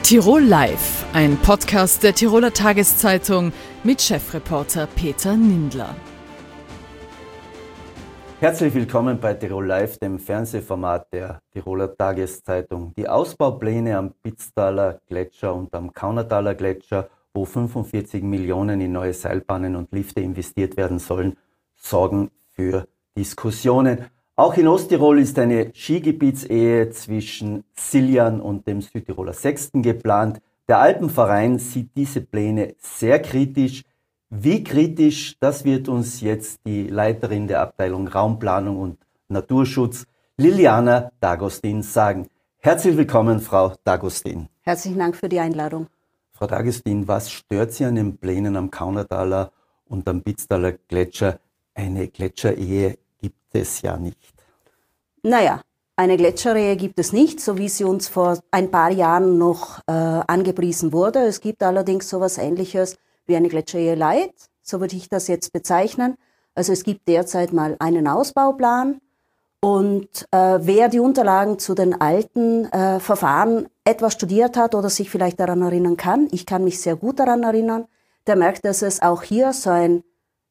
Tirol Live, ein Podcast der Tiroler Tageszeitung mit Chefreporter Peter Nindler. Herzlich willkommen bei Tirol Live, dem Fernsehformat der Tiroler Tageszeitung. Die Ausbaupläne am Pitztaler Gletscher und am Kaunertaler Gletscher, wo 45 Millionen in neue Seilbahnen und Lifte investiert werden sollen, sorgen für Diskussionen. Auch in Osttirol ist eine Skigebietsehe zwischen Siljan und dem Südtiroler Sechsten geplant. Der Alpenverein sieht diese Pläne sehr kritisch. Wie kritisch, das wird uns jetzt die Leiterin der Abteilung Raumplanung und Naturschutz, Liliana D'Agostin, sagen. Herzlich willkommen, Frau D'Agostin. Herzlichen Dank für die Einladung. Frau D'Agostin, was stört Sie an den Plänen am Kaunertaler und am Pitztaler Gletscher? Eine Gletscherehe gibt es ja nicht. Naja, eine Gletscherehe gibt es nicht, so wie sie uns vor ein paar Jahren noch angepriesen wurde. Es gibt allerdings sowas Ähnliches wie eine Gletscherehe Light, so würde ich das jetzt bezeichnen. Also es gibt derzeit mal einen Ausbauplan und wer die Unterlagen zu den alten Verfahren etwas studiert hat oder sich vielleicht daran erinnern kann, ich kann mich sehr gut daran erinnern, der merkt, dass es auch hier so ein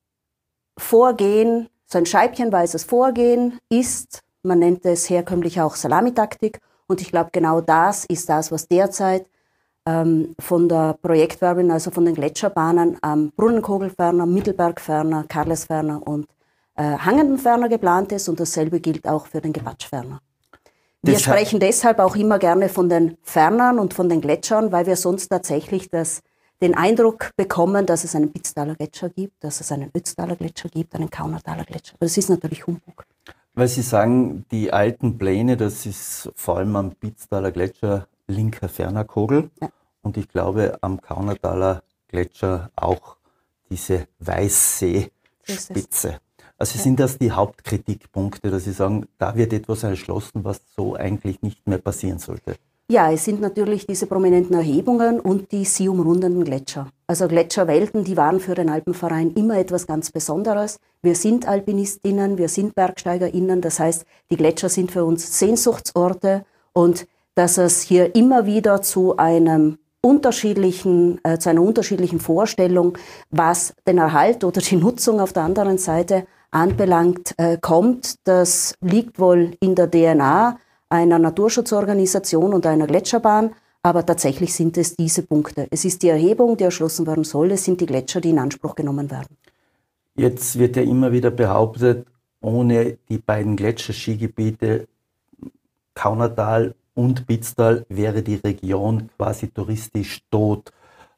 Vorgehen, so ein scheibchenweises Vorgehen ist. Man nennt es herkömmlich auch Salamitaktik. Und ich glaube, genau das ist das, was derzeit von der Projektwerbin, also von den Gletscherbahnen am Brunnenkogelferner, Mittelbergferner, Karlesferner und Hangendenferner geplant ist. Und dasselbe gilt auch für den Gepatschferner. Wir sprechen deshalb auch immer gerne von den Fernern und von den Gletschern, weil wir sonst tatsächlich den Eindruck bekommen, dass es einen Pitztaler Gletscher gibt, dass es einen Ötztaler Gletscher gibt, einen Kaunertaler Gletscher. Aber das ist natürlich Humbug. Weil Sie sagen, die alten Pläne, das ist vor allem am Pitztaler Gletscher linker Fernerkogel. Ja. Und ich glaube am Kaunertaler Gletscher auch diese Weißseespitze. Also sind das die Hauptkritikpunkte, dass Sie sagen, da wird etwas erschlossen, was so eigentlich nicht mehr passieren sollte? Ja, es sind natürlich diese prominenten Erhebungen und die sie umrundenden Gletscher. Also Gletscherwelten, die waren für den Alpenverein immer etwas ganz Besonderes. Wir sind Alpinistinnen, wir sind Bergsteigerinnen, das heißt, die Gletscher sind für uns Sehnsuchtsorte und dass es hier immer wieder zu einer unterschiedlichen Vorstellung, was den Erhalt oder die Nutzung auf der anderen Seite anbelangt, kommt, das liegt wohl in der DNA einer Naturschutzorganisation und einer Gletscherbahn, aber tatsächlich sind es diese Punkte. Es ist die Erhebung, die erschlossen werden soll, es sind die Gletscher, die in Anspruch genommen werden. Jetzt wird ja immer wieder behauptet, ohne die beiden Gletscherskigebiete Kaunertal und Pitztal wäre die Region quasi touristisch tot.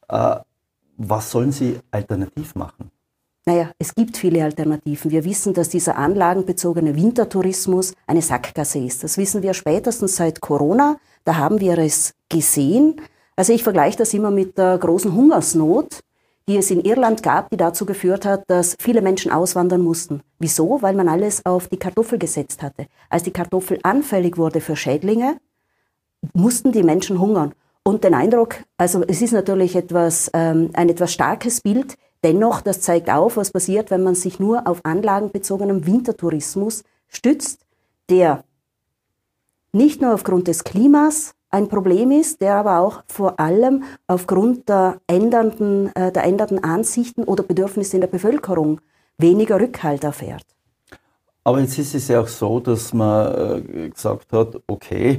Was sollen Sie alternativ machen? Naja, es gibt viele Alternativen. Wir wissen, dass dieser anlagenbezogene Wintertourismus eine Sackgasse ist. Das wissen wir spätestens seit Corona. Da haben wir es gesehen. Also ich vergleiche das immer mit der großen Hungersnot, die es in Irland gab, die dazu geführt hat, dass viele Menschen auswandern mussten. Wieso? Weil man alles auf die Kartoffel gesetzt hatte. Als die Kartoffel anfällig wurde für Schädlinge, mussten die Menschen hungern. Und den Eindruck, also es ist natürlich ein etwas starkes Bild. Dennoch, das zeigt auf, was passiert, wenn man sich nur auf anlagenbezogenem Wintertourismus stützt, der nicht nur aufgrund des Klimas ein Problem ist, der aber auch vor allem aufgrund der ändernden Ansichten oder Bedürfnisse in der Bevölkerung weniger Rückhalt erfährt. Aber jetzt ist es ja auch so, dass man gesagt hat, okay,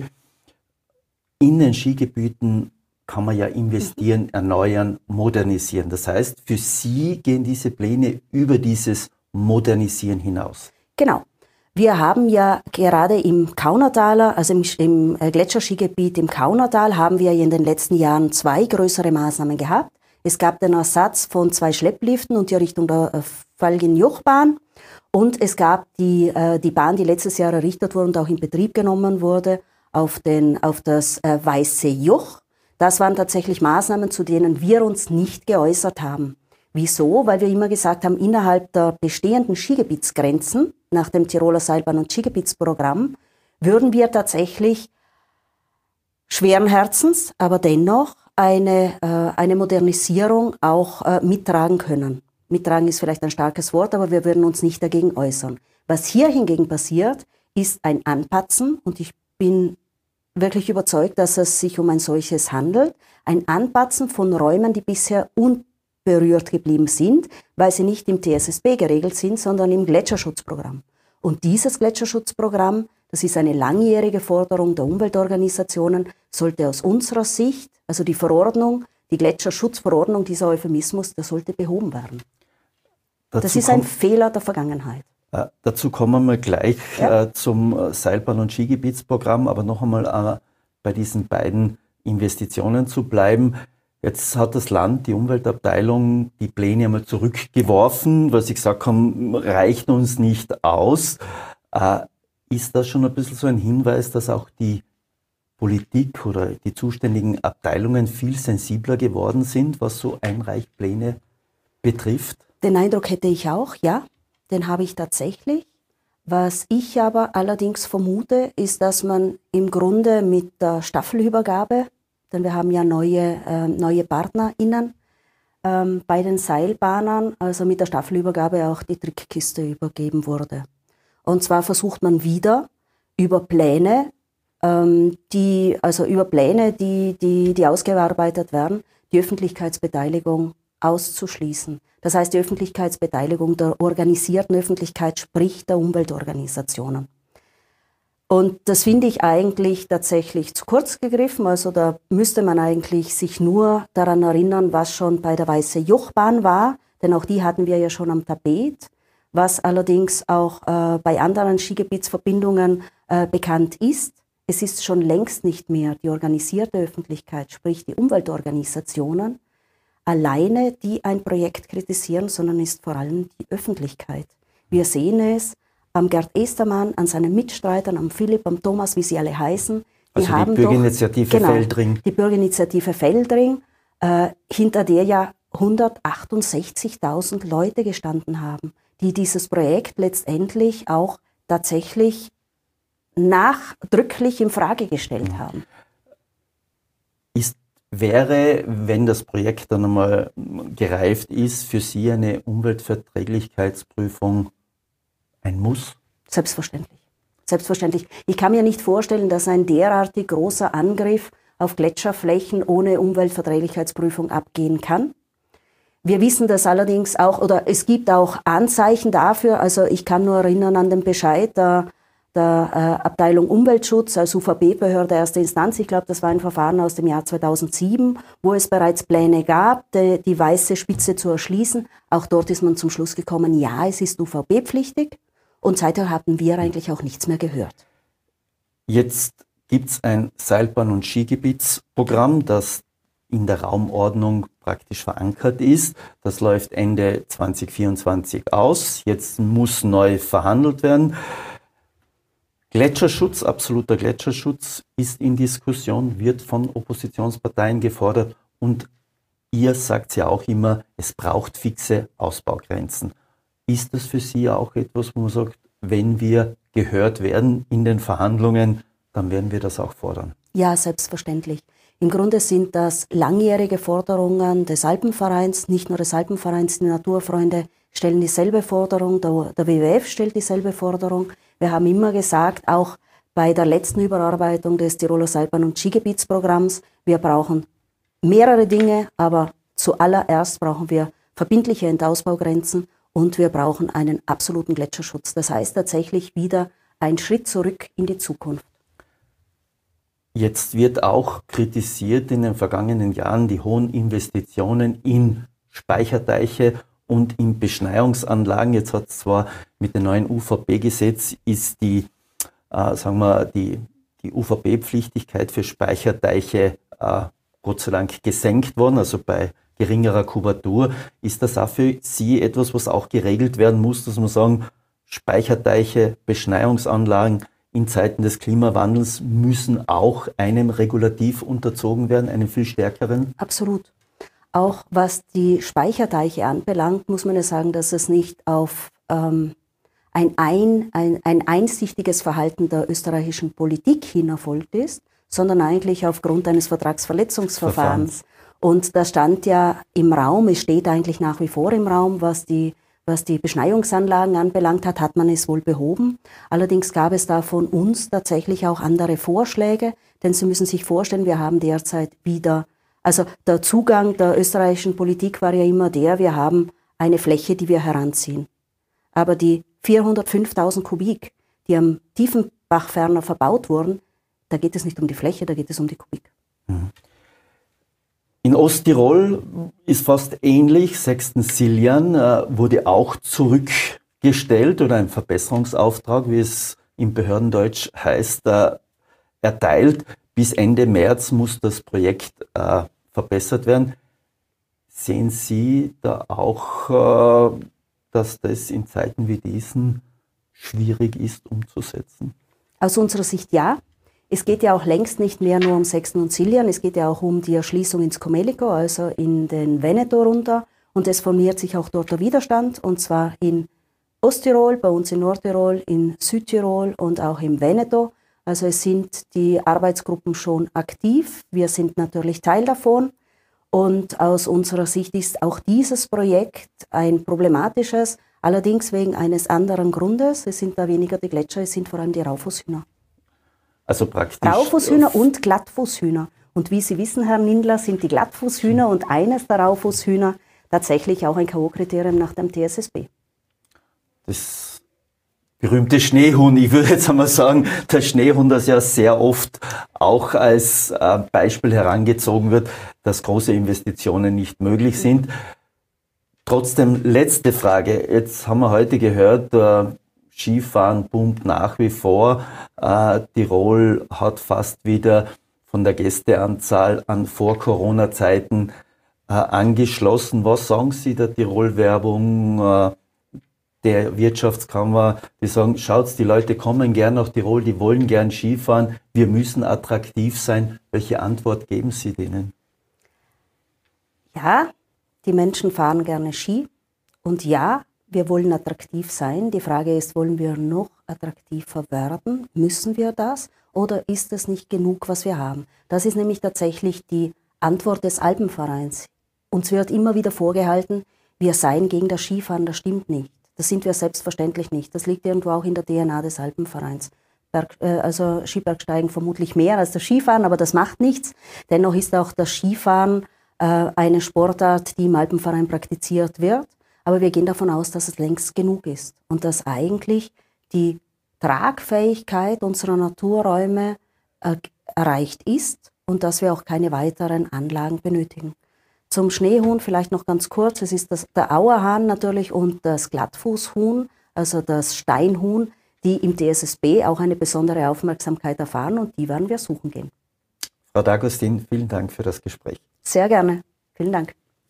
in den Skigebieten kann man ja investieren, erneuern, modernisieren. Das heißt, für Sie gehen diese Pläne über dieses Modernisieren hinaus. Genau. Wir haben ja gerade im Kaunertaler, also im Gletscherskigebiet im Kaunertal, haben wir in den letzten Jahren 2 größere Maßnahmen gehabt. Es gab den Ersatz von 2 Schleppliften und die Errichtung der Falgin-Joch-Bahn. Und es gab die Bahn, die letztes Jahr errichtet wurde und auch in Betrieb genommen wurde, auf das Weiße Joch. Das waren tatsächlich Maßnahmen, zu denen wir uns nicht geäußert haben. Wieso? Weil wir immer gesagt haben, innerhalb der bestehenden Skigebietsgrenzen, nach dem Tiroler Seilbahn- und Skigebietsprogramm, würden wir tatsächlich schweren Herzens, aber dennoch eine Modernisierung auch mittragen können. Mittragen ist vielleicht ein starkes Wort, aber wir würden uns nicht dagegen äußern. Was hier hingegen passiert, ist ein Anpatzen und ich bin wirklich überzeugt, dass es sich um ein solches handelt. Ein Anpatzen von Räumen, die bisher unberührt geblieben sind, weil sie nicht im TSSB geregelt sind, sondern im Gletscherschutzprogramm. Und dieses Gletscherschutzprogramm, das ist eine langjährige Forderung der Umweltorganisationen, sollte aus unserer Sicht, also die Verordnung, die Gletscherschutzverordnung, dieser Euphemismus, der sollte behoben werden. Das ist ein Fehler der Vergangenheit. Dazu kommen wir gleich zum Seilbahn- und Skigebietsprogramm, aber noch einmal bei diesen beiden Investitionen zu bleiben. Jetzt hat das Land, die Umweltabteilung, die Pläne einmal zurückgeworfen, weil sie gesagt haben, reicht uns nicht aus. Ist das schon ein bisschen so ein Hinweis, dass auch die Politik oder die zuständigen Abteilungen viel sensibler geworden sind, was so Einreichpläne betrifft? Den Eindruck hätte ich auch, ja, den habe ich tatsächlich. Was ich aber allerdings vermute, ist, dass man im Grunde mit der Staffelübergabe, denn wir haben ja neue PartnerInnen bei den Seilbahnern, also mit der Staffelübergabe auch die Trickkiste übergeben wurde. Und zwar versucht man wieder über Pläne, die ausgearbeitet werden, die Öffentlichkeitsbeteiligung auszuschließen. Das heißt, die Öffentlichkeitsbeteiligung der organisierten Öffentlichkeit, sprich der Umweltorganisationen. Und das finde ich eigentlich tatsächlich zu kurz gegriffen. Also da müsste man eigentlich sich nur daran erinnern, was schon bei der Weiße Jochbahn war, denn auch die hatten wir ja schon am Tapet, was allerdings auch bei anderen Skigebietsverbindungen bekannt ist. Es ist schon längst nicht mehr die organisierte Öffentlichkeit, sprich die Umweltorganisationen, alleine, die ein Projekt kritisieren, sondern ist vor allem die Öffentlichkeit. Wir sehen es am Gerd Estermann, an seinen Mitstreitern, am Philipp, am Thomas, wie sie alle heißen. Die Bürgerinitiative Feldring. Die Bürgerinitiative Feldring, hinter der ja 168.000 Leute gestanden haben, die dieses Projekt letztendlich auch tatsächlich nachdrücklich in Frage gestellt haben. Wäre, wenn das Projekt dann einmal gereift ist, für Sie eine Umweltverträglichkeitsprüfung ein Muss? Selbstverständlich. Selbstverständlich. Ich kann mir nicht vorstellen, dass ein derartig großer Angriff auf Gletscherflächen ohne Umweltverträglichkeitsprüfung abgehen kann. Wir wissen das allerdings auch, oder es gibt auch Anzeichen dafür, also ich kann nur erinnern an den Bescheid der Abteilung Umweltschutz als UVB-Behörde erste Instanz. Ich glaube, das war ein Verfahren aus dem Jahr 2007, wo es bereits Pläne gab, die weiße Spitze zu erschließen. Auch dort ist man zum Schluss gekommen, ja, es ist UVB-pflichtig. Und seither hatten wir eigentlich auch nichts mehr gehört. Jetzt gibt es ein Seilbahn- und Skigebietsprogramm, das in der Raumordnung praktisch verankert ist. Das läuft Ende 2024 aus. Jetzt muss neu verhandelt werden. Gletscherschutz, absoluter Gletscherschutz ist in Diskussion, wird von Oppositionsparteien gefordert und ihr sagt ja auch immer, es braucht fixe Ausbaugrenzen. Ist das für Sie auch etwas, wo man sagt, wenn wir gehört werden in den Verhandlungen, dann werden wir das auch fordern? Ja, selbstverständlich. Im Grunde sind das langjährige Forderungen des Alpenvereins, nicht nur des Alpenvereins, die Naturfreunde stellen dieselbe Forderung, der WWF stellt dieselbe Forderung. Wir haben immer gesagt, auch bei der letzten Überarbeitung des Tiroler Seilbahn- und Skigebietsprogramms, wir brauchen mehrere Dinge, aber zuallererst brauchen wir verbindliche Endausbaugrenzen und wir brauchen einen absoluten Gletscherschutz. Das heißt tatsächlich wieder ein Schritt zurück in die Zukunft. Jetzt wird auch kritisiert in den vergangenen Jahren die hohen Investitionen in Speicherteiche und in Beschneiungsanlagen. Jetzt hat es zwar mit dem neuen UVP-Gesetz ist die UVP-Pflichtigkeit für Speicherteiche Gott sei Dank gesenkt worden, also bei geringerer Kubatur. Ist das auch für Sie etwas, was auch geregelt werden muss, dass man sagen, Speicherteiche, Beschneiungsanlagen in Zeiten des Klimawandels müssen auch einem Regulativ unterzogen werden, einem viel stärkeren? Absolut. Auch was die Speicherteiche anbelangt, muss man ja sagen, dass es nicht auf ein einsichtiges Verhalten der österreichischen Politik hin erfolgt ist, sondern eigentlich aufgrund eines Vertragsverletzungsverfahrens. Und da stand ja im Raum, es steht eigentlich nach wie vor im Raum, was die was die Beschneiungsanlagen anbelangt hat man es wohl behoben. Allerdings gab es da von uns tatsächlich auch andere Vorschläge, denn Sie müssen sich vorstellen, wir haben derzeit wieder, also der Zugang der österreichischen Politik war ja immer der, wir haben eine Fläche, die wir heranziehen. Aber die 405.000 Kubik, die am Tiefenbach-Ferner verbaut wurden, da geht es nicht um die Fläche, da geht es um die Kubik. In Osttirol ist fast ähnlich. Sexten-Siljan wurde auch zurückgestellt oder ein Verbesserungsauftrag, wie es im Behördendeutsch heißt, erteilt. Bis Ende März muss das Projekt verbessert werden. Sehen Sie da auch, dass das in Zeiten wie diesen schwierig ist umzusetzen? Aus unserer Sicht ja. Es geht ja auch längst nicht mehr nur um Sexten und Siljan, es geht ja auch um die Erschließung ins Comelico, also in den Veneto runter. Und es formiert sich auch dort der Widerstand, und zwar in Osttirol, bei uns in Nordtirol, in Südtirol und auch im Veneto. Also es sind die Arbeitsgruppen schon aktiv. Wir sind natürlich Teil davon. Und aus unserer Sicht ist auch dieses Projekt ein problematisches, allerdings wegen eines anderen Grundes. Es sind da weniger die Gletscher, es sind vor allem die Raufußhühner. Also praktisch. Raufußhühner und Glattfußhühner. Und wie Sie wissen, Herr Nindler, sind die Glattfußhühner und eines der Raufußhühner tatsächlich auch ein K.O.-Kriterium nach dem TSSB. Das berühmte Schneehuhn, ich würde jetzt einmal sagen, der Schneehuhn, das ja sehr oft auch als Beispiel herangezogen wird, dass große Investitionen nicht möglich sind. Trotzdem, letzte Frage. Jetzt haben wir heute gehört, Skifahren boomt nach wie vor. Tirol hat fast wieder von der Gästeanzahl an Vor-Corona-Zeiten angeschlossen. Was sagen Sie der Tirol-Werbung, der Wirtschaftskammer? Die sagen, schaut, die Leute kommen gern nach Tirol, die wollen gern Skifahren, wir müssen attraktiv sein. Welche Antwort geben Sie denen? Ja, die Menschen fahren gerne Ski und ja, wir wollen attraktiv sein. Die Frage ist, wollen wir noch attraktiver werden? Müssen wir das? Oder ist es nicht genug, was wir haben? Das ist nämlich tatsächlich die Antwort des Alpenvereins. Uns wird immer wieder vorgehalten, wir seien gegen das Skifahren. Das stimmt nicht. Das sind wir selbstverständlich nicht. Das liegt irgendwo auch in der DNA des Alpenvereins. Also Skibergsteigen vermutlich mehr als das Skifahren, aber das macht nichts. Dennoch ist auch das Skifahren eine Sportart, die im Alpenverein praktiziert wird. Aber wir gehen davon aus, dass es längst genug ist und dass eigentlich die Tragfähigkeit unserer Naturräume erreicht ist und dass wir auch keine weiteren Anlagen benötigen. Zum Schneehuhn vielleicht noch ganz kurz. Es ist der Auerhahn natürlich und das Glattfußhuhn, also das Steinhuhn, die im TSSB auch eine besondere Aufmerksamkeit erfahren und die werden wir suchen gehen. Frau D'Agustin, vielen Dank für das Gespräch. Sehr gerne. Vielen Dank.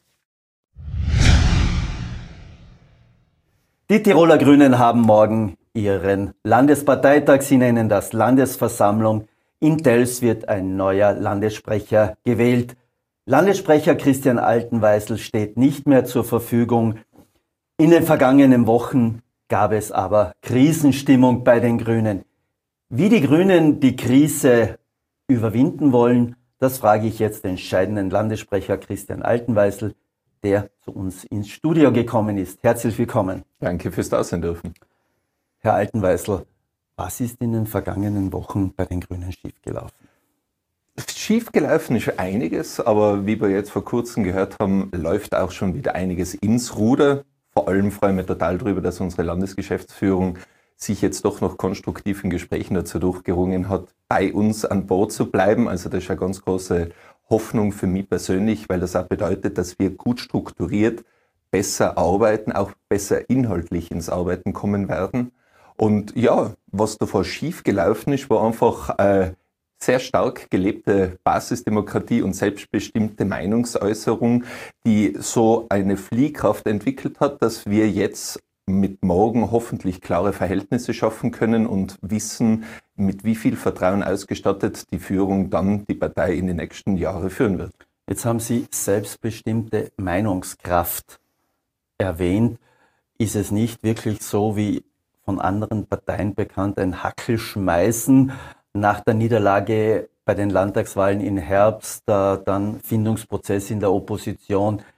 Die Tiroler Grünen haben morgen ihren Landesparteitag. Sie nennen das Landesversammlung. In Tels wird ein neuer Landessprecher gewählt. Landessprecher Christian Altenweisel steht nicht mehr zur Verfügung. In den vergangenen Wochen gab es aber Krisenstimmung bei den Grünen. Wie die Grünen die Krise überwinden wollen, das frage ich jetzt den scheidenden Landessprecher Christian Altenweisel, der zu uns ins Studio gekommen ist. Herzlich willkommen. Danke fürs Dasein dürfen. Herr Altenweisel, was ist in den vergangenen Wochen bei den Grünen schiefgelaufen? Schiefgelaufen ist einiges, aber wie wir jetzt vor kurzem gehört haben, läuft auch schon wieder einiges ins Ruder. Vor allem freue ich mich total darüber, dass unsere Landesgeschäftsführung sich jetzt doch noch konstruktiven Gesprächen dazu durchgerungen hat, bei uns an Bord zu bleiben. Also das ist eine ganz große Hoffnung für mich persönlich, weil das auch bedeutet, dass wir gut strukturiert besser arbeiten, auch besser inhaltlich ins Arbeiten kommen werden. Und ja, was davor schief gelaufen ist, war einfach sehr stark gelebte Basisdemokratie und selbstbestimmte Meinungsäußerung, die so eine Fliehkraft entwickelt hat, dass wir jetzt mit morgen hoffentlich klare Verhältnisse schaffen können und wissen, mit wie viel Vertrauen ausgestattet die Führung dann die Partei in den nächsten Jahren führen wird. Jetzt haben Sie selbstbestimmte Meinungskraft erwähnt. Ist es nicht wirklich so, wie von anderen Parteien bekannt, ein Hackelschmeißen nach der Niederlage bei den Landtagswahlen im Herbst, dann Findungsprozess in der Opposition?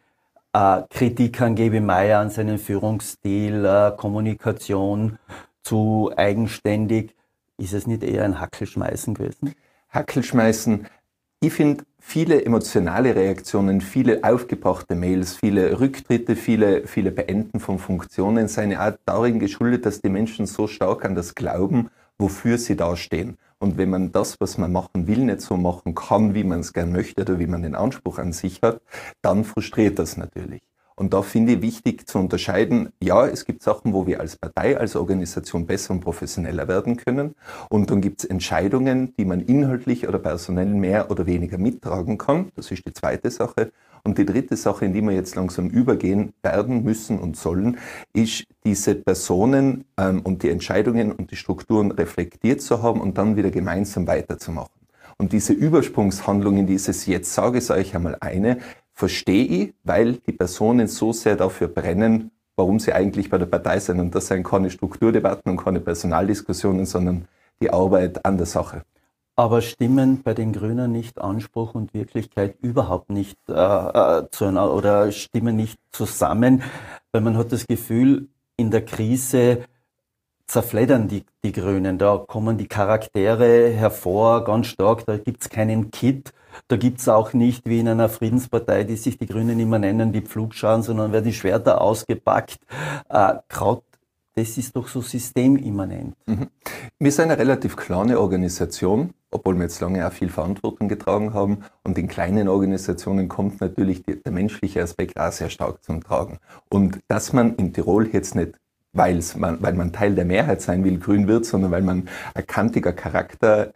Kritik an Gebi Meyer, an seinen Führungsstil, Kommunikation zu eigenständig. Ist es nicht eher ein Hackelschmeißen gewesen? Hackelschmeißen. Ich finde, viele emotionale Reaktionen, viele aufgebrachte Mails, viele Rücktritte, viele Beenden von Funktionen seien auch darin geschuldet, dass die Menschen so stark an das glauben, wofür sie dastehen. Und wenn man das, was man machen will, nicht so machen kann, wie man es gern möchte oder wie man den Anspruch an sich hat, dann frustriert das natürlich. Und da finde ich wichtig zu unterscheiden, ja, es gibt Sachen, wo wir als Partei, als Organisation besser und professioneller werden können. Und dann gibt es Entscheidungen, die man inhaltlich oder personell mehr oder weniger mittragen kann. Das ist die zweite Sache. Und die dritte Sache, in die wir jetzt langsam übergehen werden müssen und sollen, ist, diese Personen und die Entscheidungen und die Strukturen reflektiert zu haben und dann wieder gemeinsam weiterzumachen. Und diese Übersprungshandlung in dieses Jetzt sage ich euch einmal eine, verstehe ich, weil die Personen so sehr dafür brennen, warum sie eigentlich bei der Partei sind. Und das sind keine Strukturdebatten und keine Personaldiskussionen, sondern die Arbeit an der Sache. Aber stimmen bei den Grünen nicht Anspruch und Wirklichkeit überhaupt nicht zueinander oder stimmen nicht zusammen? Weil man hat das Gefühl, in der Krise zerfleddern die Grünen. Da kommen die Charaktere hervor, ganz stark. Da gibt es keinen Kit. Da gibt es auch nicht, wie in einer Friedenspartei, die sich die Grünen immer nennen, die Pflugscharen, sondern werden die Schwerter ausgepackt. Gerade das ist doch so systemimmanent. Wir sind eine relativ kleine Organisation, obwohl wir jetzt lange auch viel Verantwortung getragen haben. Und in kleinen Organisationen kommt natürlich der menschliche Aspekt auch sehr stark zum Tragen. Und dass man in Tirol jetzt nicht, weil man Teil der Mehrheit sein will, grün wird, sondern weil man ein kantiger Charakter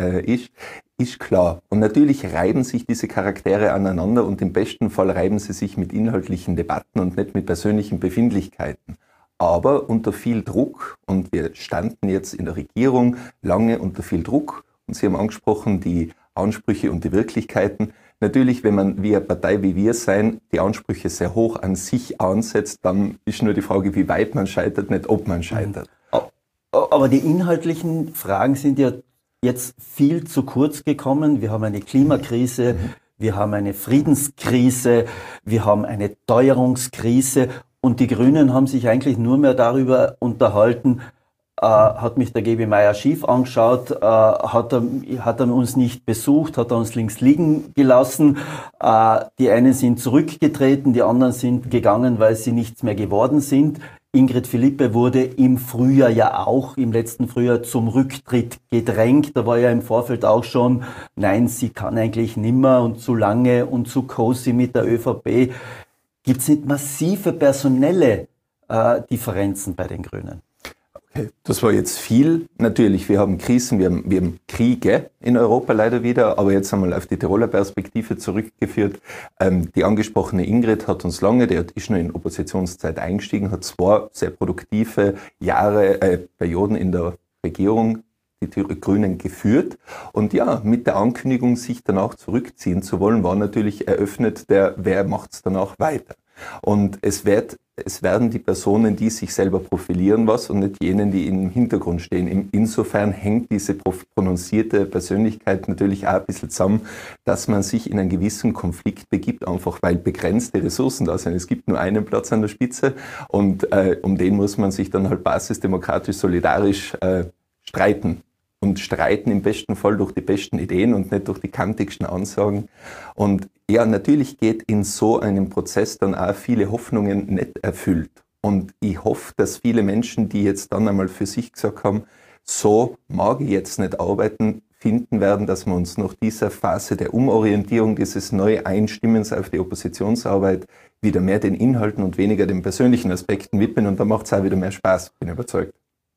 ist klar. Und natürlich reiben sich diese Charaktere aneinander und im besten Fall reiben sie sich mit inhaltlichen Debatten und nicht mit persönlichen Befindlichkeiten. Aber unter viel Druck, und wir standen jetzt in der Regierung lange unter viel Druck, und Sie haben angesprochen, die Ansprüche und die Wirklichkeiten. Natürlich, wenn man wie eine Partei wie wir sein, die Ansprüche sehr hoch an sich ansetzt, dann ist nur die Frage, wie weit man scheitert, nicht ob man scheitert. Aber die inhaltlichen Fragen sind ja jetzt viel zu kurz gekommen. Wir haben eine Klimakrise, wir haben eine Friedenskrise, wir haben eine Teuerungskrise. Und die Grünen haben sich eigentlich nur mehr darüber unterhalten, hat mich der Gebi Meyer schief angeschaut, hat er uns nicht besucht, hat er uns links liegen gelassen. Die einen sind zurückgetreten, die anderen sind gegangen, weil sie nichts mehr geworden sind. Ingrid Philippe wurde im Frühjahr ja auch, im letzten Frühjahr zum Rücktritt gedrängt. Da war ja im Vorfeld auch schon, nein, sie kann eigentlich nimmer und zu lange und zu cozy mit der ÖVP. Gibt es nicht massive personelle Differenzen bei den Grünen? Okay, das war jetzt viel. Natürlich, wir haben Krisen, wir haben Kriege in Europa leider wieder, aber jetzt einmal auf die Tiroler Perspektive zurückgeführt. Die angesprochene Ingrid hat uns lange, die ist schon in Oppositionszeit eingestiegen, hat 2 sehr produktive Perioden in der Regierung die Grünen geführt. Und ja, mit der Ankündigung, sich danach zurückziehen zu wollen, war natürlich eröffnet wer macht's danach weiter. Und es werden die Personen, die sich selber profilieren, und nicht jenen, die im Hintergrund stehen. Insofern hängt diese prononzierte Persönlichkeit natürlich auch ein bisschen zusammen, dass man sich in einen gewissen Konflikt begibt, einfach weil begrenzte Ressourcen da sind. Es gibt nur einen Platz an der Spitze und um den muss man sich dann halt basisdemokratisch, solidarisch streiten. Und streiten im besten Fall durch die besten Ideen und nicht durch die kantigsten Ansagen. Und ja, natürlich geht in so einem Prozess dann auch viele Hoffnungen nicht erfüllt. Und ich hoffe, dass viele Menschen, die jetzt dann einmal für sich gesagt haben, so mag ich jetzt nicht arbeiten, finden werden, dass wir uns nach dieser Phase der Umorientierung, dieses Neu-Einstimmens auf die Oppositionsarbeit wieder mehr den Inhalten und weniger den persönlichen Aspekten widmen. Und da macht es auch wieder mehr Spaß, bin überzeugt.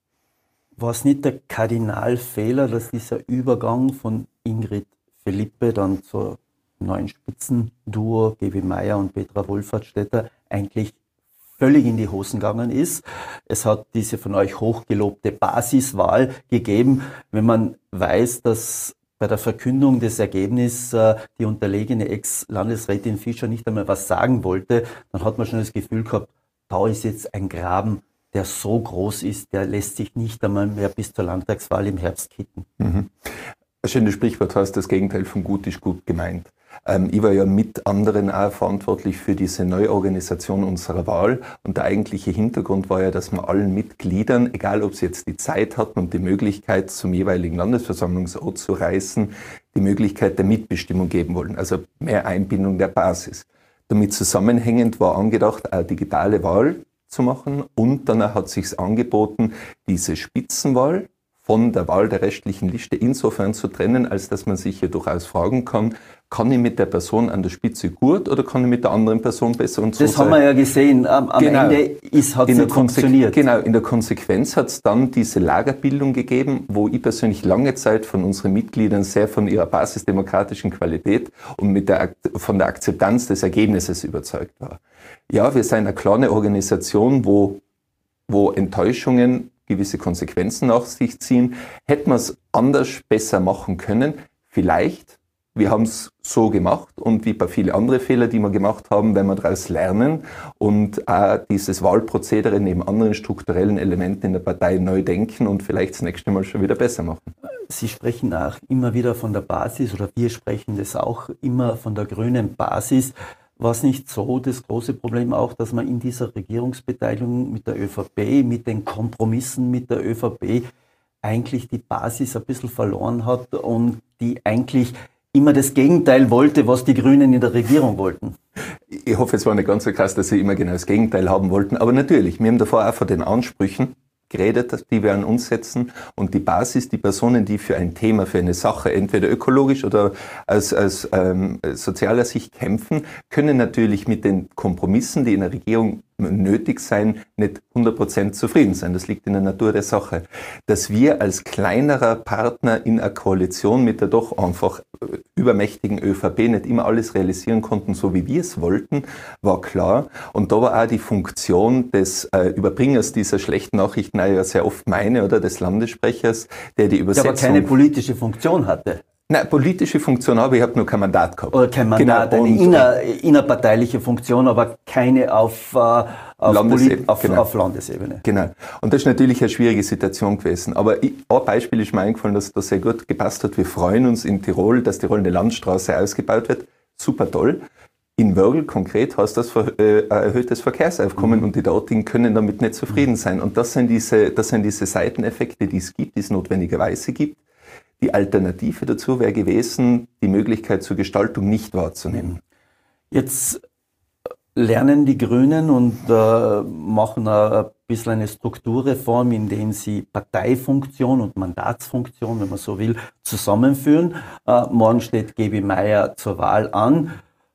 War es nicht der Kardinalfehler, dass dieser Übergang von Ingrid Philippe dann zur neuen Spitzenduo Gebi Meyer und Petra Wohlfahrtsstädter eigentlich völlig in die Hosen gegangen ist? Es hat diese von euch hochgelobte Basiswahl gegeben. Wenn man weiß, dass bei der Verkündung des Ergebnisses die unterlegene Ex-Landesrätin Fischer nicht einmal was sagen wollte, dann hat man schon das Gefühl gehabt, da ist jetzt ein Graben, der so groß ist, der lässt sich nicht einmal mehr bis zur Landtagswahl im Herbst kitten. Ein schönes Sprichwort heißt, das Gegenteil von gut ist gut gemeint. Ich war ja mit anderen auch verantwortlich für diese Neuorganisation unserer Wahl und der eigentliche Hintergrund war ja, dass wir allen Mitgliedern, egal ob sie jetzt die Zeit hatten und die Möglichkeit zum jeweiligen Landesversammlungsort zu reisen, die Möglichkeit der Mitbestimmung geben wollen, also mehr Einbindung der Basis. Damit zusammenhängend war angedacht, eine digitale Wahl zu machen und dann hat sich's angeboten, diese Spitzenwahl von der Wahl der restlichen Liste insofern zu trennen, als dass man sich hier durchaus fragen kann ich mit der Person an der Spitze gut oder kann ich mit der anderen Person besser? Und so das haben wir ja gesehen. Am Ende hat es nicht funktioniert. Genau, in der Konsequenz hat es dann diese Lagerbildung gegeben, wo ich persönlich lange Zeit von unseren Mitgliedern sehr von ihrer basisdemokratischen Qualität und von der Akzeptanz des Ergebnisses überzeugt war. Ja, wir sind eine kleine Organisation, wo Enttäuschungen gewisse Konsequenzen nach sich ziehen. Hätten wir es anders, besser machen können? Vielleicht. Wir haben es so gemacht und wie bei vielen anderen Fehler, die wir gemacht haben, wenn wir daraus lernen und auch dieses Wahlprozedere neben anderen strukturellen Elementen in der Partei neu denken und vielleicht das nächste Mal schon wieder besser machen. Sie sprechen auch immer wieder von der Basis oder wir sprechen das auch immer von der grünen Basis. War es nicht so das große Problem auch, dass man in dieser Regierungsbeteiligung mit der ÖVP, mit den Kompromissen mit der ÖVP eigentlich die Basis ein bisschen verloren hat und die eigentlich immer das Gegenteil wollte, was die Grünen in der Regierung wollten? Ich hoffe, es war nicht ganz so krass, dass sie immer genau das Gegenteil haben wollten. Aber natürlich, wir haben davor auch von den Ansprüchen geredet, die wir an uns setzen. Und die Basis, die Personen, die für ein Thema, für eine Sache, entweder ökologisch oder aus sozialer Sicht kämpfen, können natürlich mit den Kompromissen, die in der Regierung nötig sein, nicht 100% zufrieden sein. Das liegt in der Natur der Sache. Dass wir als kleinerer Partner in einer Koalition mit der doch einfach übermächtigen ÖVP nicht immer alles realisieren konnten, so wie wir es wollten, war klar. Und da war auch die Funktion des Überbringers dieser schlechten Nachrichten, ja sehr oft meine oder des Landessprechers, der die Übersetzung... Der aber keine politische Funktion hatte. Nein, politische Funktion habe ich, habe nur kein Mandat gehabt. Oder kein Mandat, genau, eine innerparteiliche Funktion, aber keine auf Landesebene. Genau. Und das ist natürlich eine schwierige Situation gewesen. Aber ein Beispiel ist mir eingefallen, dass das sehr gut gepasst hat. Wir freuen uns in Tirol, dass Tirol eine Landstraße ausgebaut wird. Super toll. In Wörgl konkret heißt das erhöhtes Verkehrsaufkommen und die dortigen können damit nicht zufrieden sein. Und das sind diese Seiteneffekte, die es gibt, die es notwendigerweise gibt. Die Alternative dazu wäre gewesen, die Möglichkeit zur Gestaltung nicht wahrzunehmen. Jetzt lernen die Grünen und machen ein bisschen eine Strukturreform, indem sie Parteifunktion und Mandatsfunktion, wenn man so will, zusammenführen. Morgen steht Gaby Meier zur Wahl an.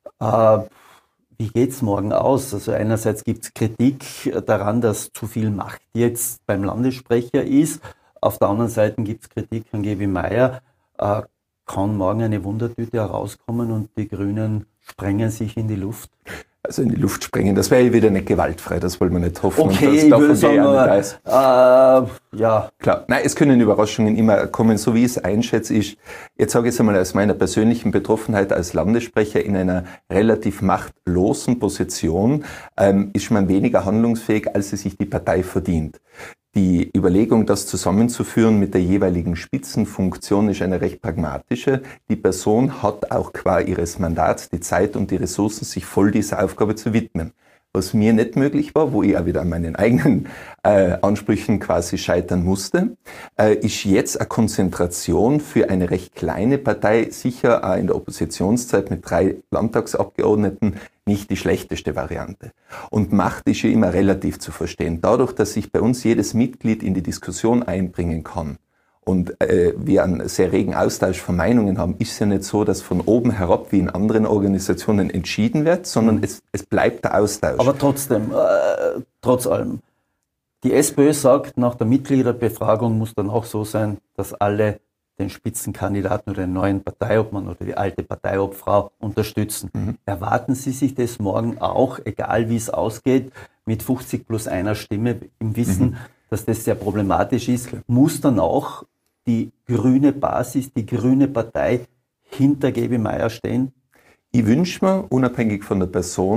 Wie geht's morgen aus? Also einerseits gibt es Kritik daran, dass zu viel Macht jetzt beim Landessprecher ist. Auf der anderen Seite gibt es Kritik an Gaby Meier. Kann morgen eine Wundertüte herauskommen und die Grünen sprengen sich in die Luft? Also in die Luft sprengen, das wäre ja wieder nicht gewaltfrei, das wollen wir nicht hoffen. Okay, und das, ich würde sagen, ja. Klar, nein, es können Überraschungen immer kommen, so wie ich es einschätze, jetzt sage ich es einmal aus meiner persönlichen Betroffenheit als Landessprecher in einer relativ machtlosen Position, ist man weniger handlungsfähig, als es sich die Partei verdient. Die Überlegung, das zusammenzuführen mit der jeweiligen Spitzenfunktion, ist eine recht pragmatische. Die Person hat auch qua ihres Mandats die Zeit und die Ressourcen, sich voll dieser Aufgabe zu widmen. Was mir nicht möglich war, wo ich auch wieder an meinen eigenen Ansprüchen quasi scheitern musste, ist jetzt eine Konzentration für eine recht kleine Partei, sicher auch in der Oppositionszeit mit 3 Landtagsabgeordneten, nicht die schlechteste Variante. Und Macht ist ja immer relativ zu verstehen. Dadurch, dass sich bei uns jedes Mitglied in die Diskussion einbringen kann und wir einen sehr regen Austausch von Meinungen haben, ist es ja nicht so, dass von oben herab wie in anderen Organisationen entschieden wird, sondern es bleibt der Austausch. Aber trotzdem, trotz allem, die SPÖ sagt, nach der Mitgliederbefragung muss dann auch so sein, dass alle den Spitzenkandidaten oder den neuen Parteiobmann oder die alte Parteiobfrau unterstützen. Erwarten Sie sich das morgen auch, egal wie es ausgeht, mit 50 plus einer Stimme im Wissen, dass das sehr problematisch ist, muss dann auch die grüne Basis, die grüne Partei hinter Gaby Meier stehen? Ich wünsche mir, unabhängig von der Person,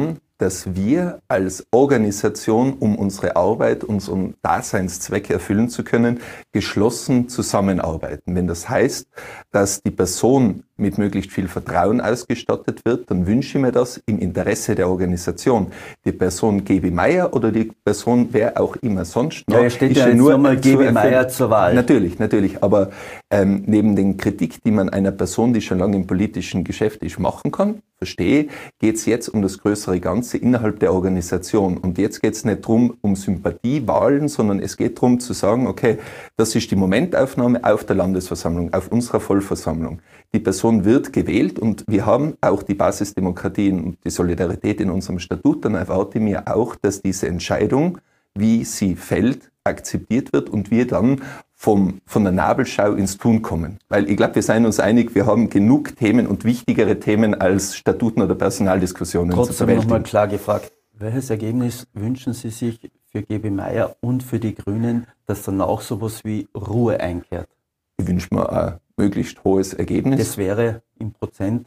dass wir als Organisation, um unsere Arbeit, unseren Daseinszweck erfüllen zu können, geschlossen zusammenarbeiten. Wenn das heißt, dass die Person mit möglichst viel Vertrauen ausgestattet wird, dann wünsche ich mir das im Interesse der Organisation. Die Person Gebi Meier oder die Person wer auch immer sonst noch. Ja, steht ja nur mal Gebi Meier zur Wahl. Natürlich. Aber neben den Kritik, die man einer Person, die schon lange im politischen Geschäft ist, machen kann, verstehe, geht es jetzt um das größere Ganze innerhalb der Organisation. Und jetzt geht es nicht darum, um Sympathiewahlen, sondern es geht darum zu sagen, okay, das ist die Momentaufnahme auf der Landesversammlung, auf unserer Vollversammlung. Die Person wird gewählt und wir haben auch die Basisdemokratie und die Solidarität in unserem Statut. Dann erwarte ich mir auch, dass diese Entscheidung, wie sie fällt, akzeptiert wird und wir dann von der Nabelschau ins Tun kommen. Weil ich glaube, wir sind uns einig, wir haben genug Themen und wichtigere Themen als Statuten oder Personaldiskussionen zu bewältigen. Trotzdem nochmal klar gefragt, welches Ergebnis wünschen Sie sich für Gebi Meier und für die Grünen, dass danach sowas wie Ruhe einkehrt? Ich wünsche mir ein möglichst hohes Ergebnis. Das wäre im Prozent?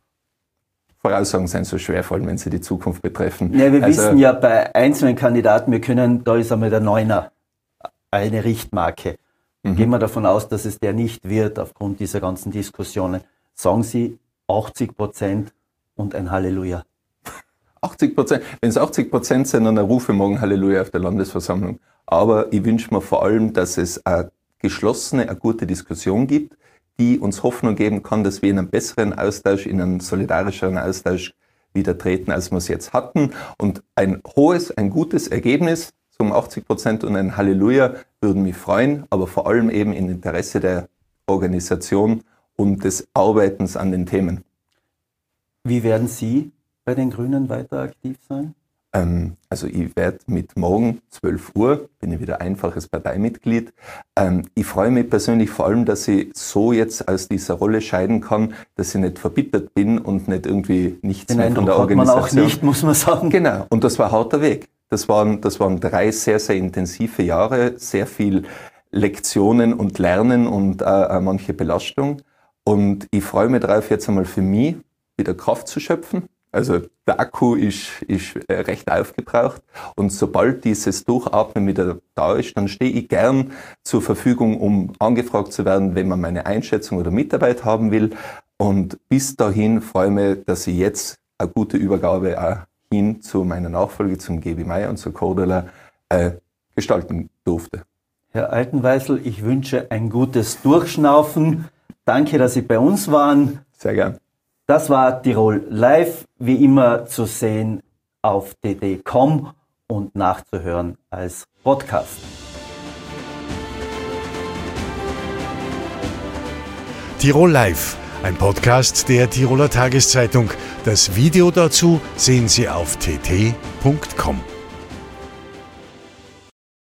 Voraussagen sind so schwer, vor allem wenn sie die Zukunft betreffen. Ja, wir wissen ja bei einzelnen Kandidaten, da ist einmal der Neuner eine Richtmarke. Gehen wir davon aus, dass es der nicht wird aufgrund dieser ganzen Diskussionen. Sagen Sie 80% und ein Halleluja. 80%, wenn es 80% sind, dann rufe morgen Halleluja auf der Landesversammlung. Aber ich wünsche mir vor allem, dass es eine geschlossene, eine gute Diskussion gibt, die uns Hoffnung geben kann, dass wir in einen besseren Austausch, in einen solidarischeren Austausch wieder treten, als wir es jetzt hatten. Und ein gutes Ergebnis, so um 80% und ein Halleluja, würden mich freuen, aber vor allem eben im Interesse der Organisation und des Arbeitens an den Themen. Wie werden Sie bei den Grünen weiter aktiv sein? Also ich werde mit morgen 12 Uhr, bin ich wieder einfaches Parteimitglied. Ich freue mich persönlich vor allem, dass ich so jetzt aus dieser Rolle scheiden kann, dass ich nicht verbittert bin und nicht irgendwie nichts mehr von der Organisation. Hat man auch nicht, muss man sagen. Genau, und das war ein harter Weg. Das waren 3 sehr, sehr intensive Jahre, sehr viel Lektionen und Lernen und manche Belastung. Und ich freue mich darauf, jetzt einmal für mich wieder Kraft zu schöpfen. Also der Akku ist recht aufgebraucht und sobald dieses Durchatmen wieder da ist, dann stehe ich gern zur Verfügung, um angefragt zu werden, wenn man meine Einschätzung oder Mitarbeit haben will. Und bis dahin freue ich mich, dass ich jetzt eine gute Übergabe auch hin zu meiner Nachfolge, zum Gebi Meier und zur Cordula gestalten durfte. Herr Altenweisel, ich wünsche ein gutes Durchschnaufen. Danke, dass Sie bei uns waren. Sehr gern. Das war Tirol Live, wie immer zu sehen auf dd.com und nachzuhören als Podcast. Tirol Live, ein Podcast der Tiroler Tageszeitung. Das Video dazu sehen Sie auf tt.com.